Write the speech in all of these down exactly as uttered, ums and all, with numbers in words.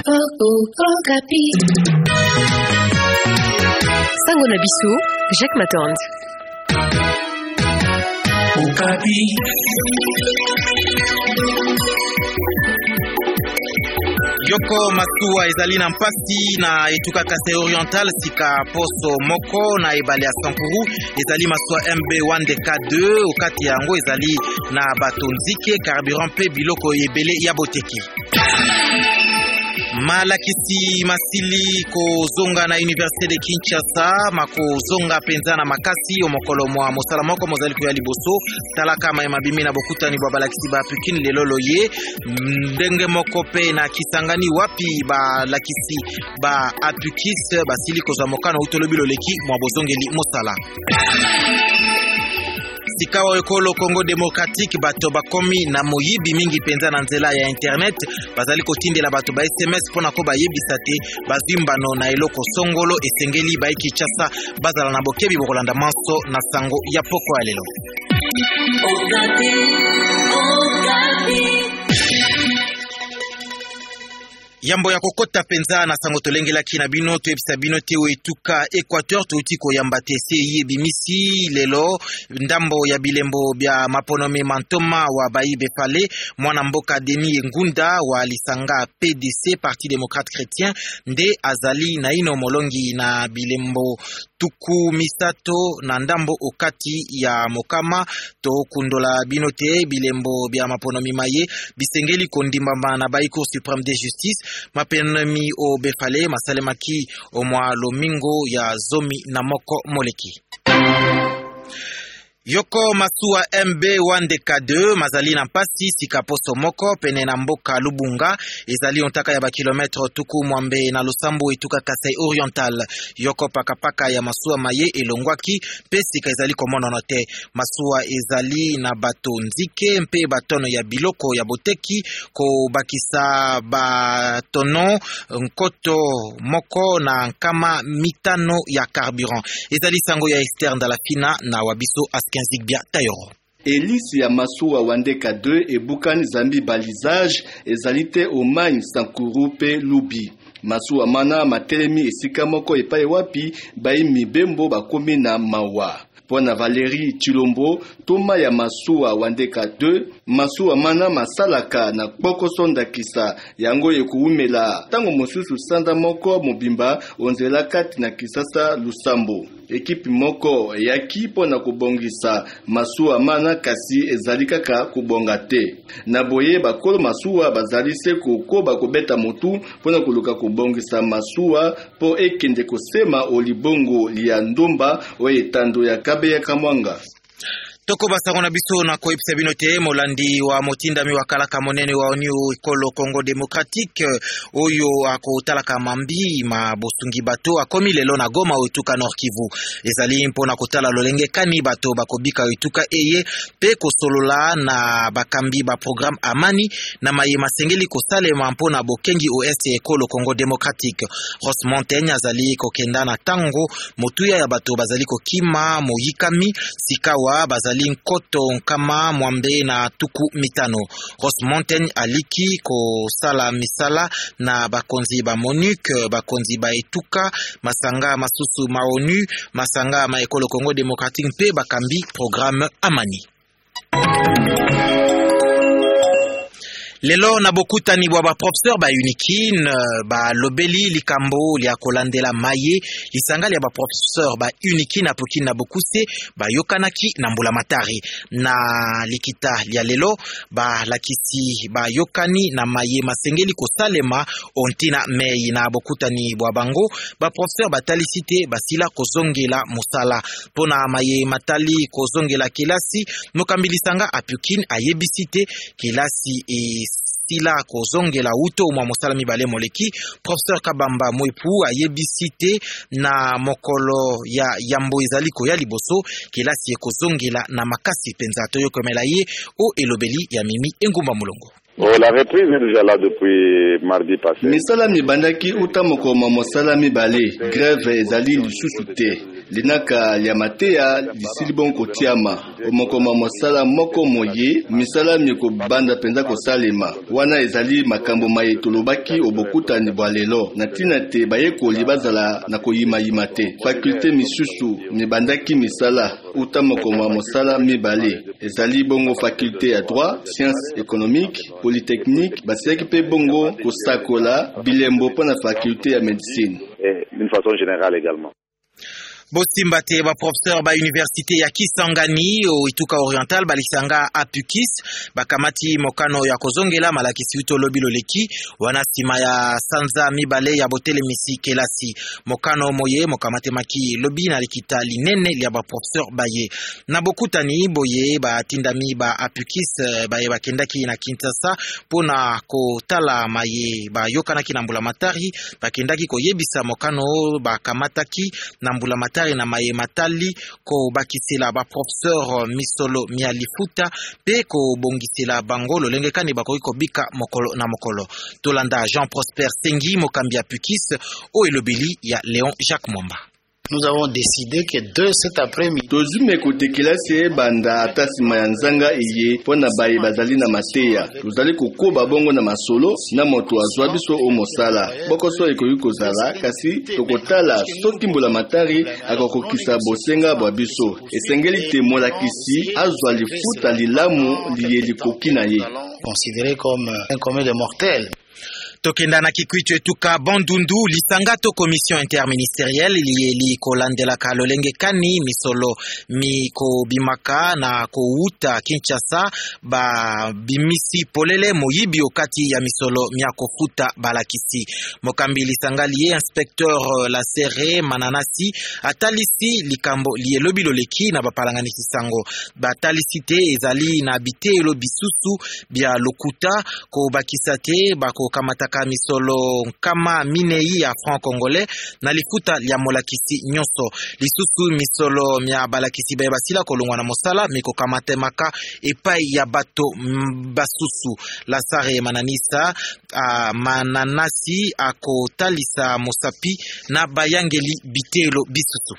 Sango na biso, Jacques Matand. Okapi. Yoko Masuwa ezali na mpasi na etuka Kasai Oriental sika poso moko na ebale ya Sankuru ezali Masuwa M B one D K deux okati yango ezali na bato nzike carburant pe biloko ebele ya boteki. Malakisi masili ko zonga na Université de Kinshasa mako zonga penza na makasi omokolo mwa mosala moko mozali ko ya liboso talaka ma mabimi na bokutani bwa balakisi ba Pekin lelolo ye ndenge moko pe na Kisangani wapi ba lakisi ba apukis basili ko za mokano utolobilo leki mwa bozongeli mosala. Sikawa ekolo Congo Démocratique bato bakomi na moyibi mingi penza na nzela ya internet bazali kotindela bato ba S M S pona ko bayebisa te bazimbano na eloko songolo esengeli ba Kinshasa bazala na bokebi bokolanda manso na sango ya poko ya lelo. Okapi, Okapi. Yambo ya kokota penza na sango tolengela kina bino to ebisa bino te etuka Equateur to utiko yamba te seye bimisi lelo ndambo ya bilembo bya maponome mantoma wa Baibe Fale mwana mboka Deni Ngunda wa Lisanga P D C Parti Démocrate Chrétien nde azali na ino molongi na bilembo tuku misato na ndambo okati ya mokama to kundola binote bilembo bya maponomi maye bisengeli kondimbamba na baiko suprême de justice mapenomi o befale masalemaki o mwa lomingo ya zomi na moko moleki. Yoko Masuwa M B one D K deux mazali na mpasi sika poso moko pene na mboka Lubunga ezali ontaka ya ba kilometre tuku mwambe na Losambo etuka Kasai Oriental. Yoko pakapaka ya Masuwa maye elongwaki pe sika ezali komona note Masuwa ezali na bato nzike mpe batono ya biloko ya boteki ko bakisa batono nkoto moko na nkama mitano ya carburant ezali sango ya externe da la fina na wabiso as Elisi ya Masuwa Wandeka deux et Bukani Zambi balisage ezalite Omagne Sankuru pe Lubi. Masuwa mana matelemi esika moko epai wapi bai mibembo bakomi na mawa. Pona Valérie Chilombo, Toma ya Masuwa Wandeka deux, Masuwa mana masalaka na poko sonda kisa yango yekuumela tango mosusu sanda moko mobimba onzela kati na Kisasa Lusambo. Ekipi moko yaki pona kubongisa Masuwa mana kasi ezalikaka kubonga te. Na boye bakolo Masuwa bazalise kukoba kubeta mutu pona kuluka kubongisa Masuwa po ekende kosema olibongo liya ndomba oyetando ya kabe ya kamwanga. Toko basango na biso na koipsa binote molandi wa motindami wa kalaka monene wa Union Ekolo Congo Démocratique oyo akotalaka mambi ma bosungi bato akomi lelo na Goma oituka Nord Kivu ezali mpona kotala lolenge kani bato bakobika oituka eye pe kosolola na bakambi ba programme amani na maye masengeli kosalema mpona bokengi O S Ekolo Congo Démocratique. Ross Montaigne azali kokenda na tango motuya ya bato bazali kokima moyikami sikawa bazali Nkoto nkama mwambe na tuku mitano. Ross Montaigne aliki ko sala misala na bakonzi ba MONUC, bakonzi ba etuka, masanga masusu ma ONU, masanga ma Ekolo Congo Démocratique pe bakambi programme amani. Lelo na bokutani bwa ba professeur ba unikin ba lobeli likambo lia kolandela maye lisangali ya ba professeur ba unikin apokina bokuse ba yokanaki na mbula matari na likita lia lelo ba lakisi ba yokani na maye masengeli kosalema ontina mei na bokutani bwa bango ba professeur batalisite basila kozongela musala pona maye matali kozongela kilasi nokambilisanga apukin ayebisite kilasi e sila kozongela uto mwa mosala mibale moleki. Professeur Kabamba Mwepu ayebisite na mokolo ya yambo ezaliko ya liboso kilasi ekozongela na makasi penza toyo komela ye o elobeli ya Mimi Engumba Mulongo. Oh, la reprise est déjà là depuis mardi passé. Misala mibandaki uta mokoma mosala mibale grève ezali lisusu te. linaka lya mateya lisili bon kotiama omokoma mosala moko moye misala miko banda penza kosalema wana ezali makambo maye tolobaki obokutani bwa lelo na tina te bayekoli bazala na koyima yima te fakulte misusu mibandaki misala uta mokoma mosala mibale ezali bongo fakulte ya droit sciences économiques polytechnique basiaki pe bongo kosakola bilembo pona fakulte ya médecine et d'une façon générale également. Bosimbate ba professeur ba université ya Kisangani o Ituka Oriental balisanga apukis bakamati mokano ya kozongela malakisi uto lobilo leki wanasima ya sanza mibale ya botele misi kelasi mokano moye mokamate maki lobi na likita linene ya ba professeur baye na bokutani boye ba tindami ba apukis baye bakendaki na Kinshasa pona ko tala maye ba yokana kinambula matari bakendaki ko yebisa mokano bakamataki na mbula matari na maye matali ko bakisela ba professeur Misolo Mialifuta pe ko bongisela bango lolenge kani bakoki kobika mokolo na mokolo tolanda Jean Prosper Sengi mokambia pukis o elobeli ya Léon Jacques Momba. Nous avons décidé que de cet après-midi tozume kotekela se banda atasima ya nzanga eye pona baye bazali na mateya tozali kokoba bongo na masolo na moto azwa biso o mosala bokoso ekoyi kozala kasi tokotala soki mbula matari akokokisa bosenga bwa biso esengeli te molakisi azwa lifuta lilamu liye likoki na ye considéré comme un commun de mortels. Tokenda na Kikwitwe tuka Bandundu lisanga to commission interministérielle lieli kolandela kalolenge kani misolo miko bimaka na ko uta Kinshasa ba bimisi polele moyibi okati ya misolo miako futa balakisi mokambi lisanga liye inspecteur la serre mananasi atalisi likambo lielobi loleki na bapalangani sisango batalisite ezali na bitelo bisusu bia lokuta ko bakisate bako kamata misolo kama minei ya franc congolais na lifuta lya molakisi nyonso lisusu misolo mya balakisi baye basila kolongwa na mosala miko kamate maka epai ya bato basusu la sare mananisa a mananasi akotalisa mosapi na bayangeli bitelo bisusu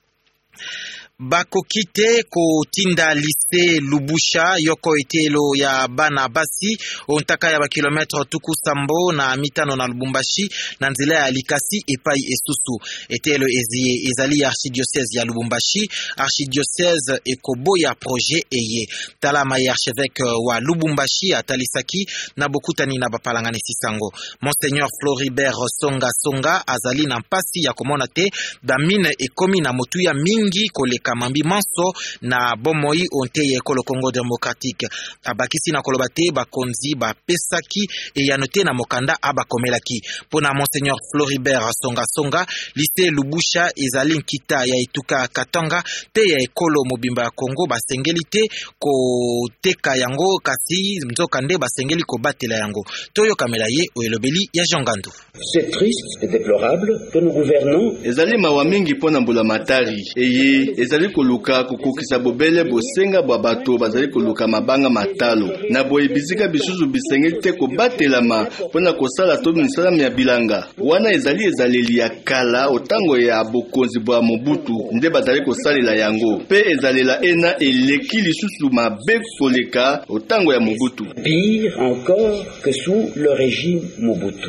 bakokite ko tinda lise Lubusha yoko etelo ya bana basi ontaka ya ba kilometre tuku sambo na mitano na Lubumbashi na nzela ya Likasi epai esusu etelo ezie ezali archidiocèse ya Lubumbashi archidiocèse ekoboya projet eye talama ya archevêque wa Lubumbashi atalisaki na bokutani na bapalangani sisango Monseigneur Floribert Songa Songa azali na mpasi ya komona te bamine ekomi na motuya mingi koleka mambi manso na bomoi onte ya ekolo Congo démocratique abakisi na kolobate bakonzi ba pesaki e yanote na mokanda abakomelaki pona Monseigneur Floribert Songa Songa lycée Lubusha ezali nkita ya Ituka Katanga te ya ekolo mobimba ya Congo basengeli te ko teka yango kasi nzoka nde basengeli ko batela yango toyo kamela ye oelobeli ya Jongandu. C'est triste et déplorable que nous gouvernons ezali mawa mingi pona mbula matari eye ezali koluka kokokisa bobele bosenga bwa bato bazali koluka mabanga matalo na boye bizika bisusu bisengeli te kobatelama pona kosala to misala ya bilanga wana ezali ezaleli ya kala otango ya bokonzi bwa Mobutu nde bazali kosalela yango pe ezalela ena eleki lisusu mabe koleka otango ya Mobutu pire encore que sous le régime Mobutu.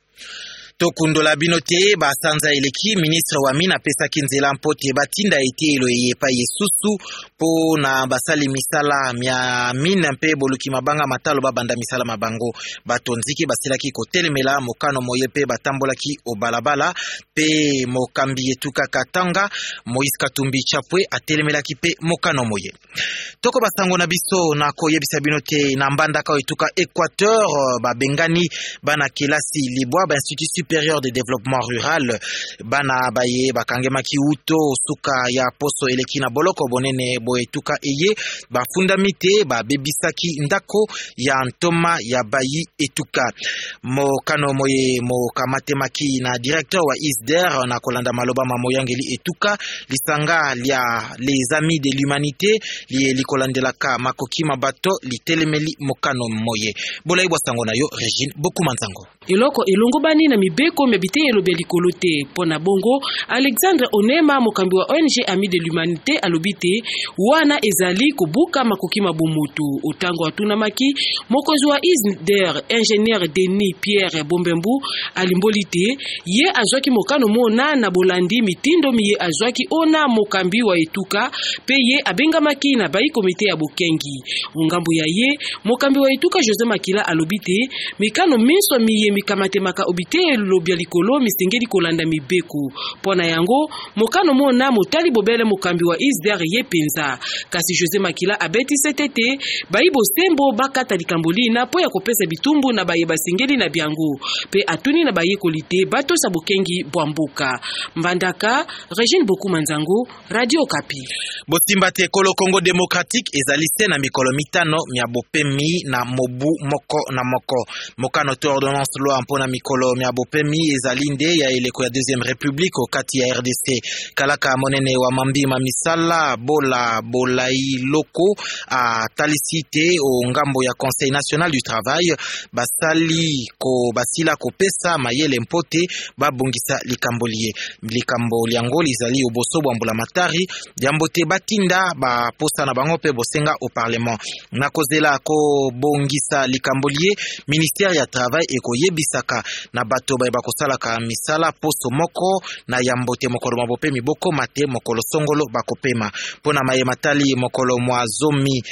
Tokundola binote ba sanza eleki ministre wa mina pesa kinzela mpote batinda etelo yepa yesusu po na basali misala mya mina mpe boluki mabanga matalo babanda misala mabango batonziki basilaki kotelemela mokano moye pe batambolaki obalabala pe mokambi etuka Katanga Moïse Katumbi Chapwe atelemelaki pe mokano moye toko basango na biso na koyebisa binote na mbanda ka etuka Équateur babengani bana kelasi libwa ba institut supérieur de développement rural bana baye bakangemaki uto suka ya poso eleki na boloko bonene boetuka eye bafundamite babebisaki ndako ya ntoma ya bayi etuka mokano moye mokamatema,ki na directeur wa I S D E R na kolanda maloba mamoyangeli etuka lisanga lia les amis de l'humanité li likolandelaka makoki mabato litelemeli mokano moye bolai bwasango na yo Regine Bokumanzango. Eloko elongobani na mibeko mebite elobi likolo te. Pona bongo Alexandre Onema mokambi wa O N G Ami de l'Humanité alobite wana ezali kobuka makoki mabomoto. Otango atunamaki mokonzi wa I S N D E R ingénieur Denis Pierre Bombembu alimbolite ye azwaki mokano mona na bolandi mitindo miye azwaki ona mokambi wa etuka pe ye abengamaki na bai komite ya bokengi. Ngambo ya ye mokambi wa etuka José Makila alobite mikano minso miye mikamate maka obite lobia likolo misengeli kolanda mibeko. Pona yango mokano mona motali bobele mokambi wa I S D E R ye penza. Kasi José Makila abeti setete baibo sembo bakata likamboli na po ya kopesa bitumbu na baye basengeli na biango pe atuni na baye kolite bato sa bokengi bwambuka. Mbandaka Regine Boku Manzango Radio Kapi. Bosimba te ekolo Congo Démocratique ezaliste na mikolo mitano mia bopemi na mobu moko na moko. Mokano to ordonnance loi mpona mikolo mia bopemi ezalinde ya eleko ya deuxième république okati ya R D C. Kalaka monene wa mambi mamisala bola bolai loko a talisite o ngambo ya Conseil national du travail basali ko basila ko pesa mayele mpote babongisa likambolie likambo liango lizali oboso bwambula matari jambote batinda ba posa na bango pe bosenga au parlement nakozela ko bongisa likambolie ministère ya travail eko yebisaka na bato ba bakosala ka misala posto moko na yambote mokolo mabope miboko mate mokolo songolo bakopema pona maye matali mokolo mwa zomi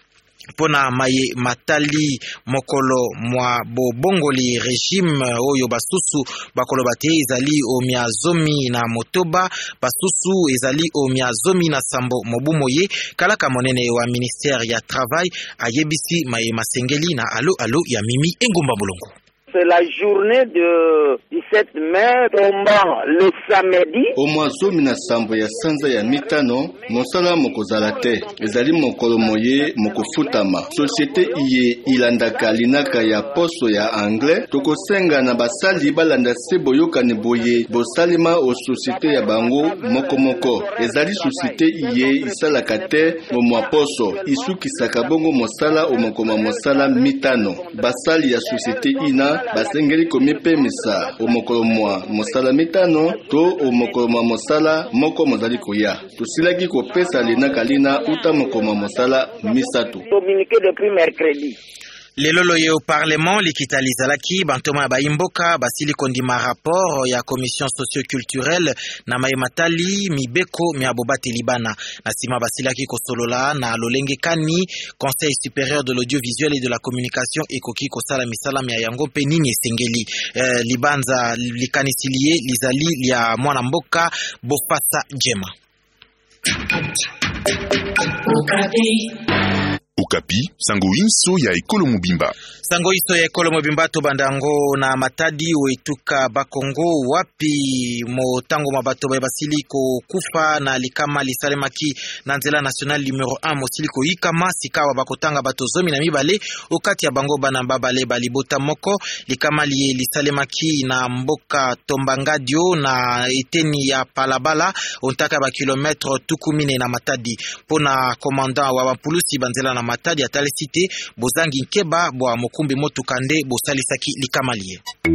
pona maye matali mokolo mwa bobongoli regime oyo basusu bakolo bate ezali o miazomi na motoba basusu ezali o miazomi na sambo mobumoye kalaka monene wa ministère ya travail ayebisi maye masengeli na alo alo ya Mimi Engumba Mulongo. C'est la journée de dix-sept mai tombant le samedi. Au mois zomi na sambo ya sanza ya mitano mosala mokozala te ezali mokolo moye mokofutama société iye ilandaka linaka ya poso ya anglais tokosenga na basali balanda se boyokani boye bosalima o société ya bango moko moko ezali société iye isalaka te o mwa poso isukisaka bongo mosala o mokoma mosala mitano basali ya société ina basengeli komipemisa omokolo mwa mosala mitano to omokolo mwa mosala moko mozali koya tosilaki kopesa linaka lina uta mokoma mosala misatu communiqué depuis mercredi. Lelolo ye au parlement likitalizalaki bantoma baimboka basili kondima rapport ya commission socio-culturelle na maimatali mibeko miabobate libana na sima basilaki kosolola na lolenge kani conseil supérieur de l'audiovisuel et de la communication ekoki kosala misala mia yango pe nini esengeli eh, libanza likanisilie lizali lia mwana mboka Bofasa Jema. Okapi, sango inso ya ekolo mobimba. Sango iso ya ekolo mobimba to bandango na matadi oetuka bakongo wapi motango mabato ba basili ko kufa na likama lisalemaki na nzela national numéro un mosili ko ikama sikawa bakotanga bato zomi na mibale okati ya bango bana babale balibota moko likama li lisalemaki na mboka Tombangadio na eteni ya Palabala ontaka ba kilometre tukumine na matadi pona commandant wa bapulusi banzela na matadi atalisite bozangi nkeba bwa mokumbi motukande bosalisaki likamalie.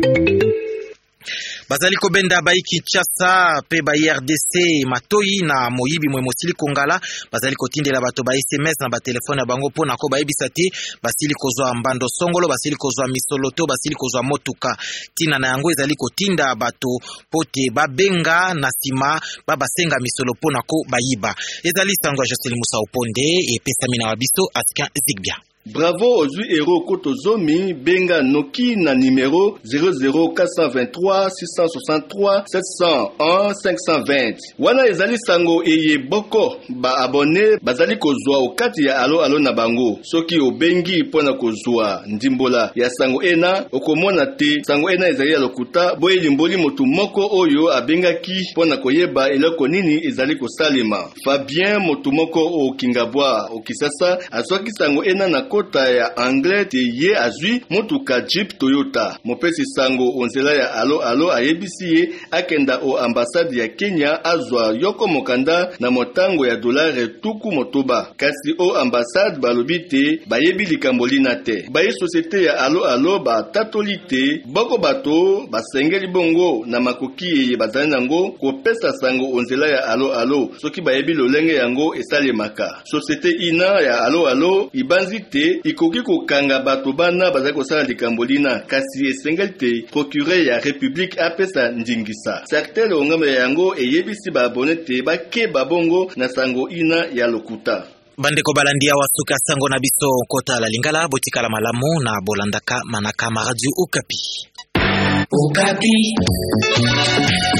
Bazali kobenda bai Kinshasa pe ba R D C matoi na moyibi mwe mosili kongala bazali kotindela bato ba S M S na ba telefone bango pona ko ba ebisate basili kozwa mbando songolo basili kozwa misoloto basili kozwa motuka tina na yango ezali kotinda bato pote babenga na sima babasenga misolo pona ko bayiba ezali sango Joseli Musa Oponde e pesa mina wabiso askan Zigbia. Bravo aux huit héros Kotozomi, Benga Noki na numéro zéro zéro quatre cent vingt-trois six cent soixante-trois sept cent un cinq cent vingt. Wana ezali sango eye boko ba abonné bazali kozwa okati ya alo alo na bango. Soki obengi pona kozwa ndimbola ya sango ena okomona te sango ena ezali ya lokuta boye limboli motu moko oyo abengaki pona koyeba eloko nini ezali kosalema. Fabien motu moko o Kingabwa o Kisasa azwaki sango ena na lokota ya anglais te ye azwi motuka Jeep Toyota. Mopesi sango onzela ya alo alo ayebisi ye akenda o ambassade ya Kenya azwa yoko mokanda na motango ya dolare tuku motoba. Kasi o ambassade balobi te bayebi likambo lina te. Baye société ya alo alo ba tatoli te boko bato basengeli bongo na makoki ye bazali nango kopesa sango onzela ya alo alo soki bayebi lolenge yango esalemaka. Société ina ya alo alo ibanzi te ikoki kokanga bato bana bazali kosala likambo lina kasi esengeli te procureur ya république apesa ndingisa. Certain ongame yango eyebisi ba abonné te bake babongo na sango ina ya lokuta. Bandeko balandia wasuka sango na biso kota la lingala botikala malamu na bolandaka manaka radio Okapi. Okapi.